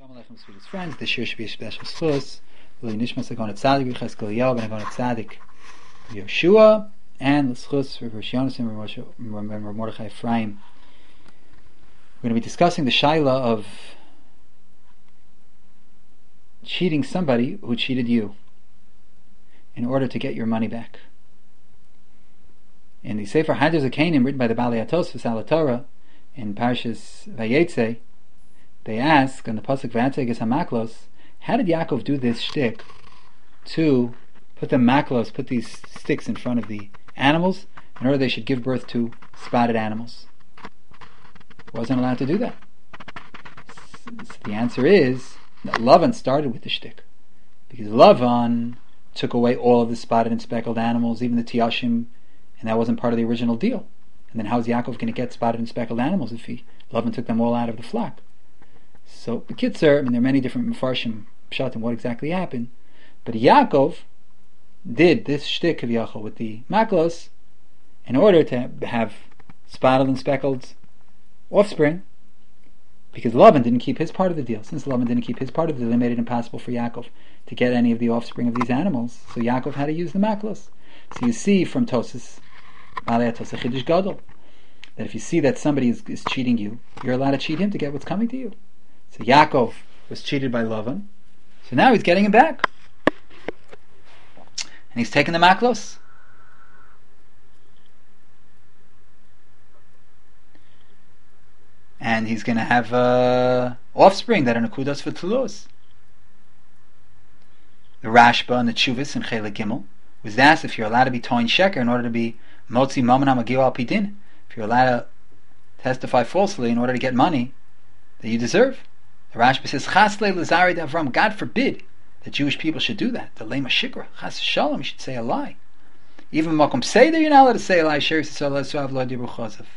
Shalom Aleichem, sweetest friends. This year should be a special schus. L'ilui nishmas Hagon Tzadik Yecheskel Yael ben Hagon Tzadik Yoshua, and the schus for Rosh Yonasan and Mordechai Ephraim. We're going to be discussing the shaila of cheating somebody who cheated you in order to get your money back. In the Sefer Hadar Zakanim, written by the Balei HaTosfos Al Torah in Parshas Vayetze, they ask on the pasuk Vayatzeges HaMaklos, how did Yaakov do this shtick to put the maklos, put these sticks in front of the animals in order they should give birth to spotted animals? He wasn't allowed to do that. So the answer is that Lavan started with the shtick, because Lavan took away all of the spotted and speckled animals, even the tiyashim, and that wasn't part of the original deal. And then how is Yaakov going to get spotted and speckled animals if Lavan took them all out of the flock? So, b'kitzur, there are many different mefarshim pshatim what exactly happened, but Yaakov did this shtick of Yachol with the maklos in order to have spotted and speckled offspring, because Lavan didn't keep his part of the deal. Since Lavan didn't keep his part of the deal, it made it impossible for Yaakov to get any of the offspring of these animals. So Yaakov had to use the maklos. So you see from Tosas, Balei HaTosfos Chidush Gadol, that if you see that somebody is cheating you, you're allowed to cheat him to get what's coming to you. So Yaakov was cheated by Lavan, so now he's getting him back, and he's taking the maklos. And he's going to have offspring that are nekudas for Tulos. The Rashba and the Chuvas and Chela Gimel was asked if you're allowed to be toin sheker in order to be motzi mammon hamagil al pidin, if you're allowed to testify falsely in order to get money that you deserve. The Rashba says, Chaslei Lazari Avram, God forbid that Jewish people should do that. The Lema Shikra, Chas Shalom, you should say a lie. Even Makom Seder, you're not allowed to say a lie. Sheri Yisrael Suav Lo Dibur Chosef.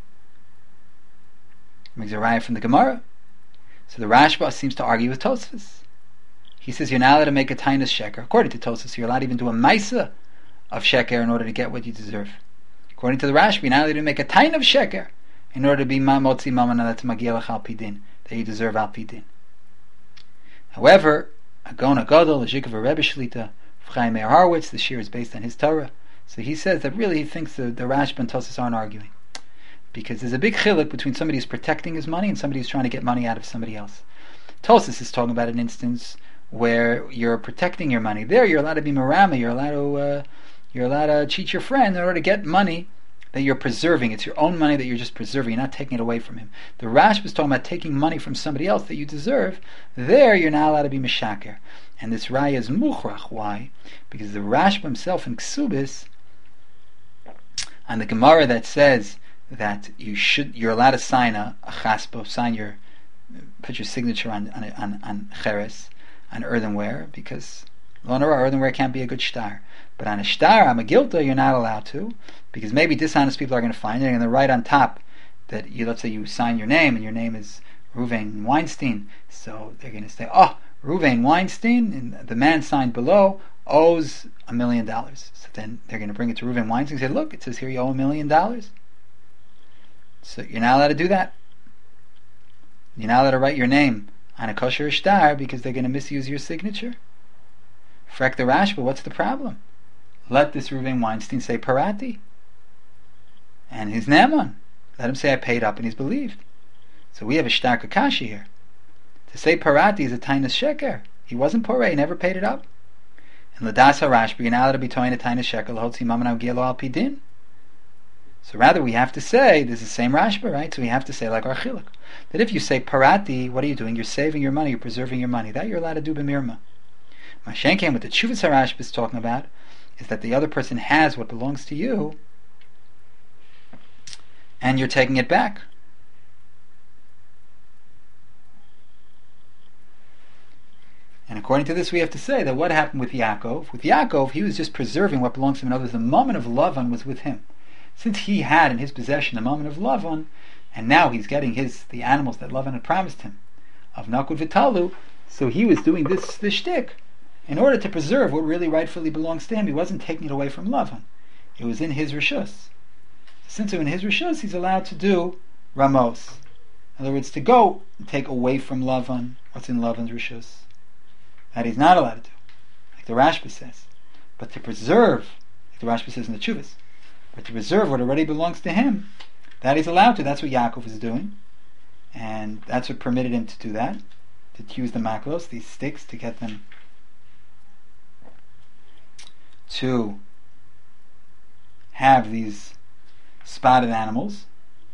Makes a raya from the Gemara. So the Rashba seems to argue with Tosfos. He says you're not allowed to make a tainus sheker. According to Tosfos, you're allowed to even do a maisa of sheker in order to get what you deserve. According to the Rashba, you're not allowed to make a tain of sheker in order to be motzi mamana that's magielach al pidin, that you deserve al pidin. However, Hagon Agadol, the Zhikav Rebbe Shlita, Chaim Meir Harwitz, the shir is based on his Torah. So he says that really he thinks the Rashba and Tosfos aren't arguing, because there's a big chiluk between somebody who's protecting his money and somebody who's trying to get money out of somebody else. Tosfos is talking about an instance where you're protecting your money. There, you're allowed to be marama. You're allowed to cheat your friend in order to get money that you're preserving. It's your own money that you're just preserving. You're not taking it away from him. The Rashba is talking about taking money from somebody else that you deserve. There, you're not allowed to be mishaker. And this raya is muchrach. Why? Because the Rashba himself in Ksubis, on the Gemara that says that you're allowed to sign a chaspo, put your signature on cheres, on earthenware, because earthenware can't be a good shtar. But on a shtar, on a gilta, you're not allowed to, because maybe dishonest people are going to find it, and they're write on top that let's say you sign your name, and your name is Ruvain Weinstein, so they're going to say, oh, Ruvain Weinstein, and the man signed below owes $1 million. So then they're going to bring it to Ruvain Weinstein and say, look, it says here you owe $1 million. So you're not allowed to do that. You're not allowed to write your name on a kosher shtar because they're going to misuse your signature. Frek the Rashba, what's the problem? Let this Ruvain Weinstein say parati, and his naman. Let him say I paid up and he's believed. So we have a shtar kakashi here. To say parati is a tainus sheker. He wasn't porei, he never paid it up. And ladas harashba, you're not allowed to be toying a tainus sheker l'hotzi mamanav gilo al pidin. So rather we have to say, this is the same Rashba, right? So we have to say like our chiluk, that if you say parati, what are you doing? You're saving your money, you're preserving your money. That you're allowed to do b'mirma. Mashenken, what the Chuvas HaRashba is talking about is that the other person has what belongs to you and you're taking it back. And according to this we have to say that what happened with Yaakov? With Yaakov, he was just preserving what belongs to him. In other words, the moment of Lavan was with him. Since he had in his possession the moment of Lavan, and now he's getting the animals that Lavan had promised him of Nakud Vitalu, so he was doing this shtick in order to preserve what really rightfully belongs to him. He wasn't taking it away from Lavan. It was in his rishus. Since it's in his rishus, he's allowed to do ramos. In other words, to go and take away from Lavan what's in Lavan's Rishus, that he's not allowed to do, like the Rashba says. But to preserve, like the Rashba says in the Chuvas, but to preserve what already belongs to him, that he's allowed to. That's what Yaakov is doing. And that's what permitted him to do that, to use the maklos, these sticks, to get them to have these spotted animals.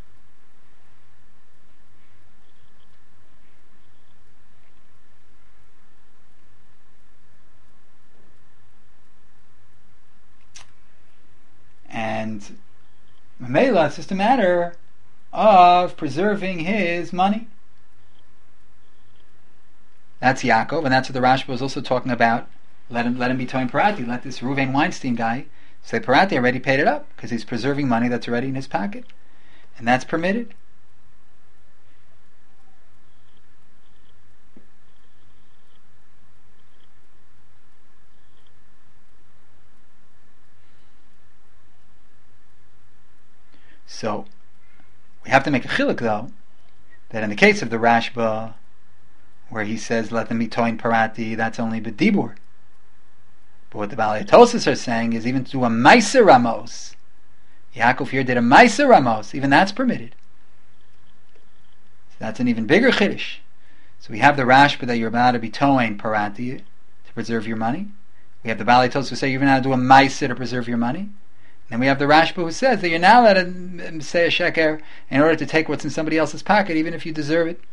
And Mamela, it's just a matter of preserving his money. That's Yaakov, and that's what the Rashba was also talking about. Let him be Toin Parati. Let this Ruvain Weinstein guy say Parati already paid it up because he's preserving money that's already in his pocket, and that's permitted. So we have to make a chiluk though, that in the case of the Rashba, where he says let them be Toin Parati, that's only B'dibur. But what the Balei Tosas are saying is even to do a Meiser Ramos. Yaakov here did a Meiser Ramos, even that's permitted. So that's an even bigger Chiddush. So we have the Rashba that you're allowed to be Toin Parati to preserve your money. We have the Balei Tosas who say you're allowed to do a Meiser to preserve your money. And we have the Rashba who says that you're now allowed to say a sheker in order to take what's in somebody else's pocket, even if you deserve it.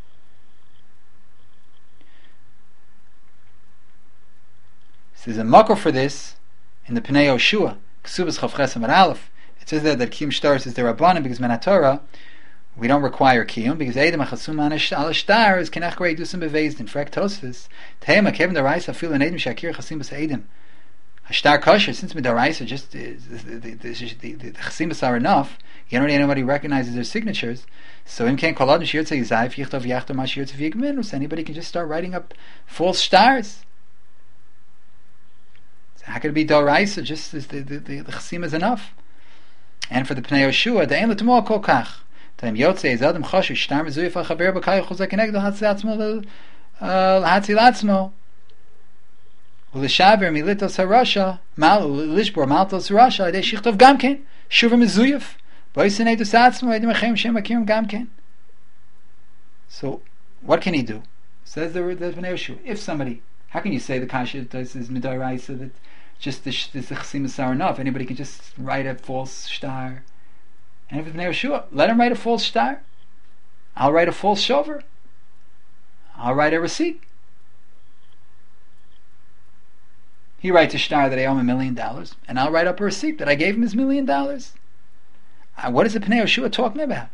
So there's a makor for this in the Pnei Yoshua, Ksubas Chav Ches Amar Aleph. It says there that Kiyum Shtaris is the Rabbanim, because Min HaTorah we don't require Kiyum, because Eidem HaChasum Al Shtar is Kenach Grei Dusim Bevezdin. Frek Tosfos, Tehema Kevin the Reis Afil and Eidem Shakir Chasim Bas Eidem. Hashtar kosher, since Midaraisa just the chasimas are enough, you don't need anybody recognizes their signatures. So in Ken Kolad Shirtze Yizayv Yichtov Yachtom Mashirtze V'Yigminus, anybody can just start writing up false stars. So how could it be Daraisa? Just the chasima is enough. And for the Pnei Yoshua, the Ein L'Tamol Kol Kach. Time Yotze is Adam Chosher Shtar Mezuyif Al Chaver B'Kayach Chuzak Kenegdo Hatzilatzmo Hatzilatzmo. Ulishaver militos harasha lishbor maltos harasha de shichtov gamken shuva mezuyef boisenei dusatzmo edim achem shem akirim gamken. So what can he do? Says the Bnei Yoshua, if somebody, how can you say the kasha is midaraisa that just the chasimas are enough? Anybody can just write a false star. And if it's Bnei Yoshua, let him write a false star. I'll write a false shover. I'll write a receipt. He writes a star that I owe him $1 million, and I'll write up a receipt that I gave him his $1 million. What is the Pnei Yoshua talking about?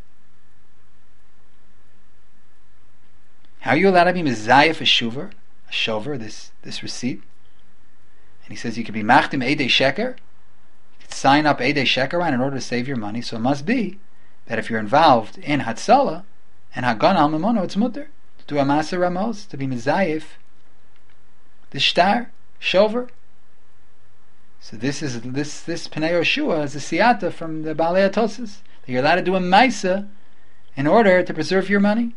How are you allowed to be mezayef a shover, this receipt? And he says you could be machtim eidei sheker, you could sign up eidei sheker on in order to save your money. So it must be that if you're involved in hatzala and hagan al mamono, it's mutter to do a maser ramos, to be mezayef the star. Shover. So this Pnei Yoshua is a siyata from the Balei Tosas that you're allowed to do a maisa in order to preserve your money.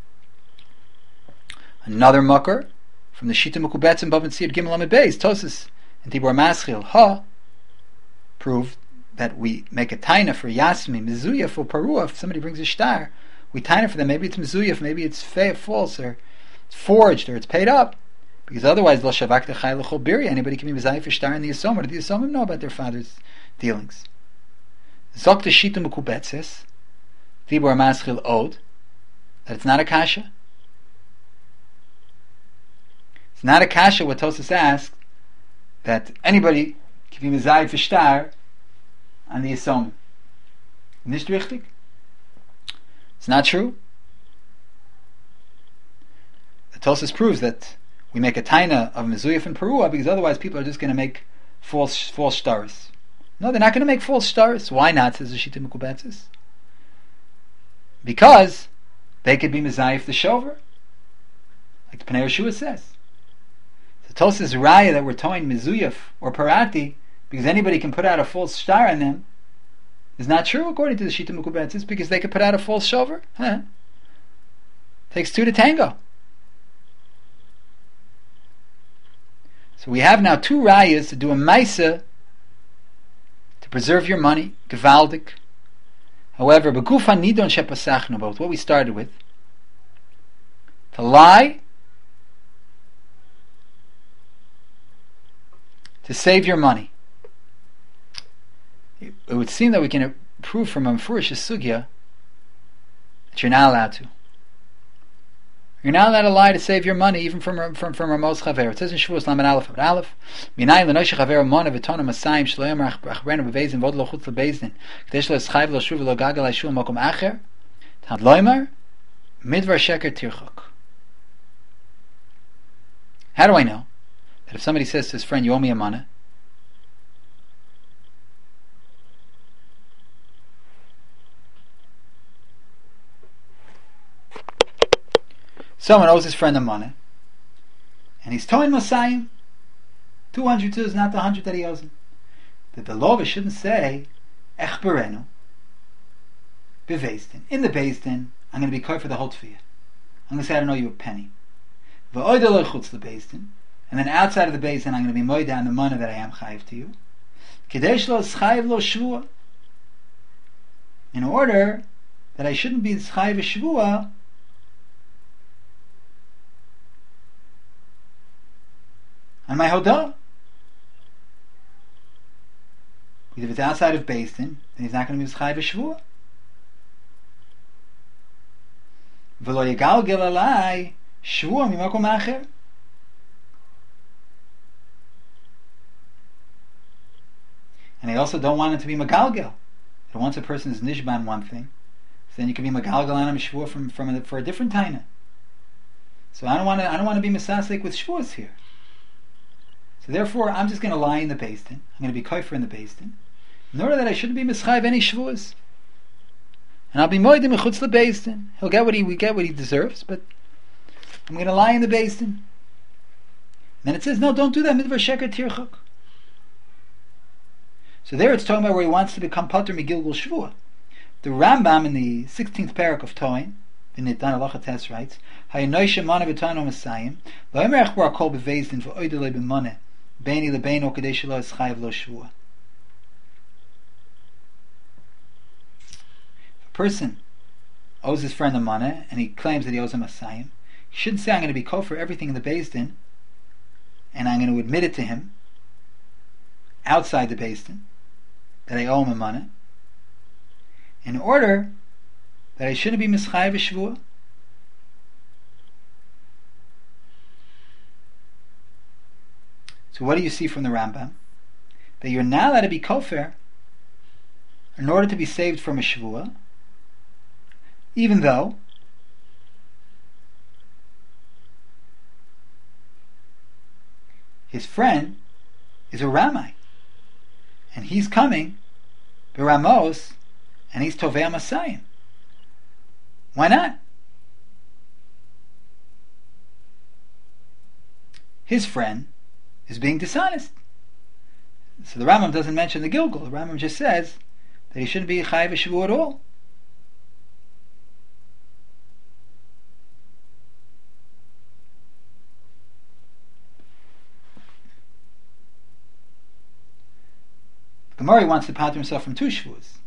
Another mucker from the Shita Mukubetz and Bavin Siyad Gimel Amid Beis Tosas and Tibor Maschil proved that we make a taina for Yasmi Mizuya for Parua. If somebody brings a shtar, we taina for them. Maybe it's Mizuya, maybe it's false, or it's forged, or it's paid up. Because otherwise, lo shavak techay l'chol biri, anybody can be mezayef for shtar in the Yisomim. What do the Yisomim know about their father's dealings? Zok the shita mukubetzes, tibor maschil od, that it's not a kasha. It's not a kasha what Tosas asked, that anybody can be mezayef for shtar on the Yisomim. Nicht richtig? It's not true. The Tosas proves that we make a taina of mezuyif and perua because otherwise people are just going to make false stars. No, they're not going to make false stars. Why not? Says the Shita Mekubetzis. Because they could be mezayif the shover, like the Pnei Yoshua says. The Tosas raya that we're towing mezuyif or parati because anybody can put out a false star on them is not true according to the Shita Mekubetzis because they could put out a false shover. Takes two to tango. So we have now two rayas to do a maisa to preserve your money, gevaldik. However, begufa nidon shepasachnu, about what we started with, to lie, to save your money. It would seem that we can prove from a Mefurish Sugya that you're not allowed to. You're not allowed to lie to save your money, even from Ramos Chaver. It says in Shavuos Lamed Aleph Aleph, Minay l'noishe Chaver Mona v'tona masayim shloyam rachbrenu b'beizin v'od lo chutz l'beizin k'desh lo eschayv lo shuv lo gagal ha'shul mokom acher tad loymar midvar sheker tirchok. How do I know that if somebody says to his friend, you owe me a mana, someone owes his friend a money, and he's towing Masayim, 200 is not the 100 that he owes him. That the Lova shouldn't say, Ech berenu, beveistin. In the Beis-Din, I'm going to be caught for the whole tefillah. I'm going to say, I don't owe you a penny. V'oida lo chutz the Beis-Din. And then outside of the Beis-Din, I'm going to be moida on the money that I am chayiv to you. Kedesh lo chayiv lo shvua. In order that I shouldn't be chayiv a shvua, on my hodah. Because if it's outside of Beis Din, then he's not going to be chayiv a shvua. V'lo yegalgel alai shvua mimakom acher. And I also don't want it to be magalgel. That once a person is nishban one thing, so then you can be magalgel on him shvua for a different taina. So I don't want to be misasek with shvuas here. So therefore, I'm just going to lie in the Beis Din. I'm going to be kofer in the Beis Din, in order that I shouldn't be mischayv any shvuas. And I'll be moedim mechutz the Beis Din. He'll get what he deserves, but I'm going to lie in the Beis Din. Then it says, no, don't do that. Midvar sheker tirchuk. So there it's talking about where he wants to become pater migilgul shvua. The Rambam in the 16th parak of Toin, the Nitan Halacha Tes writes, Haynoisha mana v'tano masayim, lo'emer echbar kol beveis din v'oidele b'moneh, beini lebeino kadesh lo eschayiv lo shvua. If a person owes his friend a money and he claims that he owes him a sayim, he shouldn't say, I'm going to be kofar for everything in the Beis Din, and I'm going to admit it to him outside the Beis Din that I owe him a money, in order that I shouldn't be mischayiv a shvua. So what do you see from the Rambam? That you're not allowed to be kofar in order to be saved from a shvua, even though his friend is a Ramai, and he's coming Ramos, and he's Tovei Masayim. Why not? His friend is being dishonest. So the Rambam doesn't mention the Gilgul. The Rambam just says that he shouldn't be chayiv a shvua at all. The Gemara wants to pater himself from two shvuas.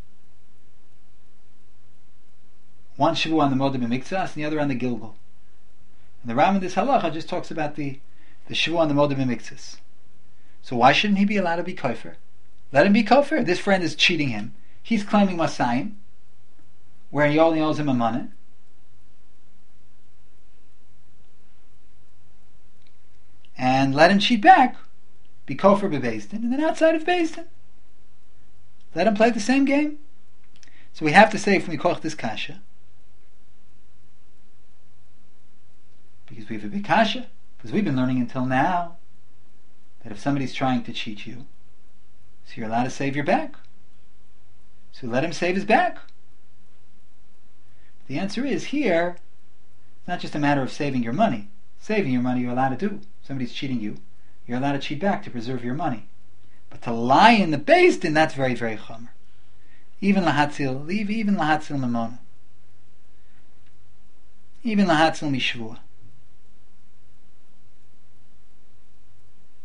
One shvu on the Modim and Miktsas, and the other on the Gilgul. And the Rambam in this halacha just talks about the shvu on the Modim and Miktsas. So why shouldn't he be allowed to be kofar? Let him be kofar. This friend is cheating him. He's claiming masayim, where he only owes him a money. And let him cheat back, be kofar bebeis din, and then outside of Beis Din, let him play the same game. So we have to say, if we koch this kasha, because we have a big kasha, because we've been learning until now that if somebody's trying to cheat you, so you're allowed to save your back. So let him save his back. The answer is here, it's not just a matter of saving your money. Saving your money you're allowed to do. If somebody's cheating you, you're allowed to cheat back to preserve your money. But to lie in the Beis Din, that's very, very chomer. Even lahatzil mamona. Even lahatzil mishvua.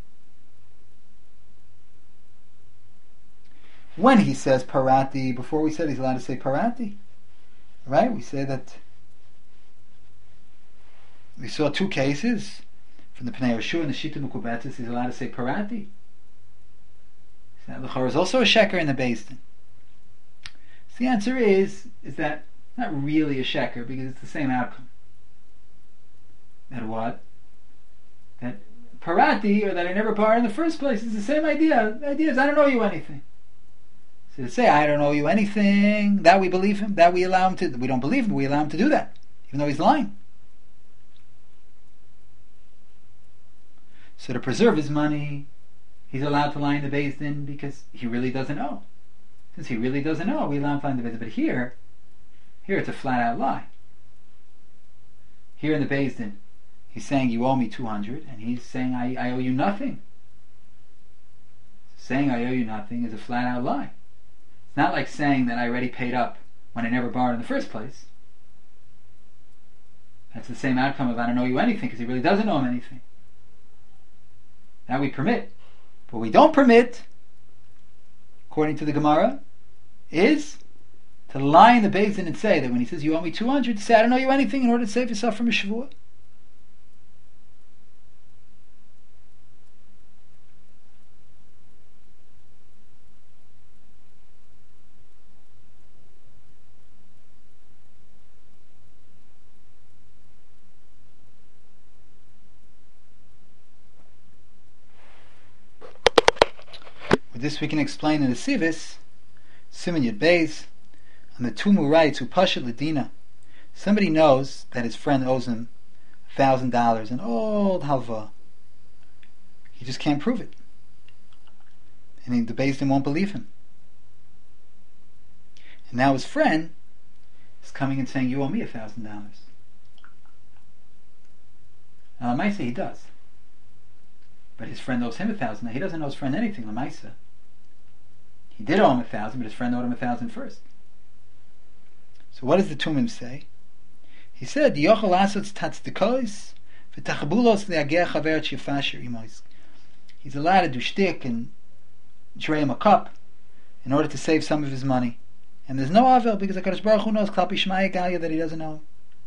when he says parati, before we said he's allowed to say parati. Right? We say that we saw two cases from the Pnei Yehoshua and the Shita Mekubetzes. He's allowed to say parati. So that l'chor is also a sheker in the Beis Din. So the answer is that not really a sheker because it's the same outcome. That what? That parati, or that I never parted in the first place, is the same idea. The idea is I don't owe you anything. So to say I don't owe you anything, that we believe him, that we allow him to, we don't believe him, we allow him to do that, even though he's lying. So to preserve his money, he's allowed to lie in the Beis Din because he really doesn't owe. Since he really doesn't owe, we allow him to lie in the Beis Din. But here it's a flat out lie. Here in the Beis Din, he's saying you owe me 200, and he's saying I owe you nothing. Saying I owe you nothing is a flat out lie. It's not like saying that I already paid up when I never borrowed in the first place. That's the same outcome of I don't owe you anything because he really doesn't owe him anything. That we permit. But we don't permit, according to the Gemara, is to lie in the Beis Din and say that when he says you owe me 200, to say I don't owe you anything in order to save yourself from a Shavua. With this we can explain in the Sivis, Siman Yud Beis, on the two Murayits who Pashat Ladina. Somebody knows that his friend owes him $1,000, an old halva. He just can't prove it. And the Beis Din won't believe him. And now his friend is coming and saying, you owe me $1,000. Now, Lamaisa he does. But his friend owes him 1,000. Now, he doesn't owe his friend anything, Lamaisa. He did owe him 1,000, but his friend owed him 1,000 first. So what does the Tumim say? He said, "Yochel asotz tatzdikos v'tachabulos le'ageh chaver shefasher imois." He's allowed to do shtick and dray him a cup in order to save some of his money, and there's no avel because HaKadosh Baruch Hu knows klapi shmaya galia that he doesn't know.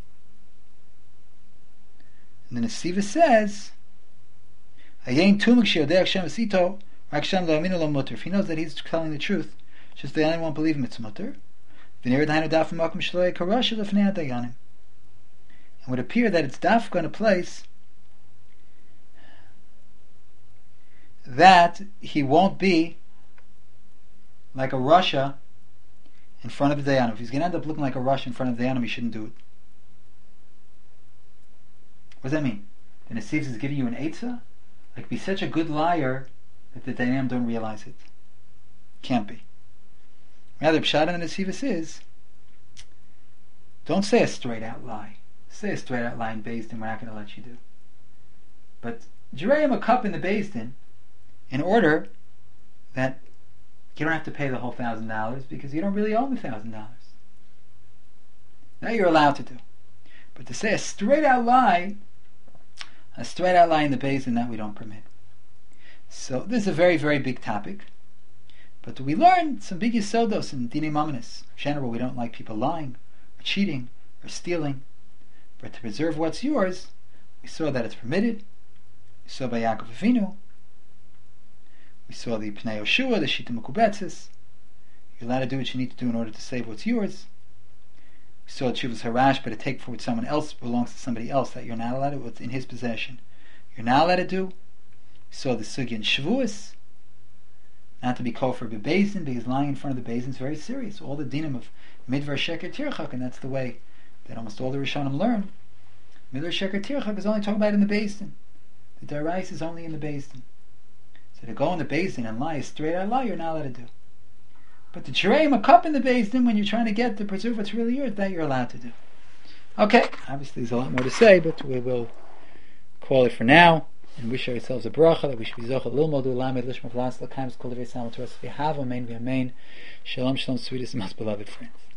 And then the Siva says, "Hayein tumik she'odei Hashem esito." If he knows that he's telling the truth, just the only won't believe him, it's mutter. And it would appear that it's dafka in a place that he won't be like a Rasha in front of the Dayanim. If he's going to end up looking like a Rasha in front of the Dayanim, he shouldn't do it. What does that mean? The Nesivs is giving you an Eitzah? Like, be such a good liar that the Dayanim don't realize it. Can't be. Rather, Pshat in the Nesivus is, don't say a straight out lie. Say a straight out lie in Beis Din, we're not going to let you do. But Jirei him a cup in the Beis Din in order that you don't have to pay the whole $1,000 because you don't really owe him $1,000. That you're allowed to do. But to say a straight out lie in the Beis Din, that we don't permit. So this is a very, very big topic. But we learn some big yisodos in Dinei Mamonos. In general, we don't like people lying, or cheating, or stealing. But to preserve what's yours, we saw that it's permitted. We saw by Yaakov Avinu. We saw the Pnei Yehoshua, the Shita Mekubetzes. You're allowed to do what you need to do in order to save what's yours. We saw Tshuvas Harash, but to take for what someone else belongs to somebody else, that you're not allowed to do what's in his possession. You're not allowed to do. We saw the Sugya in Shavuos, not to be called for Beis Din, because lying in front of the Beis Din is very serious. All the dinim of Midvar Sheker Tirchak, and that's the way that almost all the Rishonim learn. Midvar Sheker Tirchak is only talking about in the Beis Din. The Darais is only in the Beis Din. So to go in the Beis Din and lie a straight out lie, you're not allowed to do. But to Cherayim a cup in the Beis Din when you're trying to get to preserve what's really yours, that you're allowed to do. Okay, obviously there's a lot more to say, but we will call it for now. And wish ourselves a bracha that we should be zochel lilmod u'lamed lishma v'las l'kaim kol devei salam to us v'hava amen v'amen. Shalom, shalom, sweetest and most beloved friends.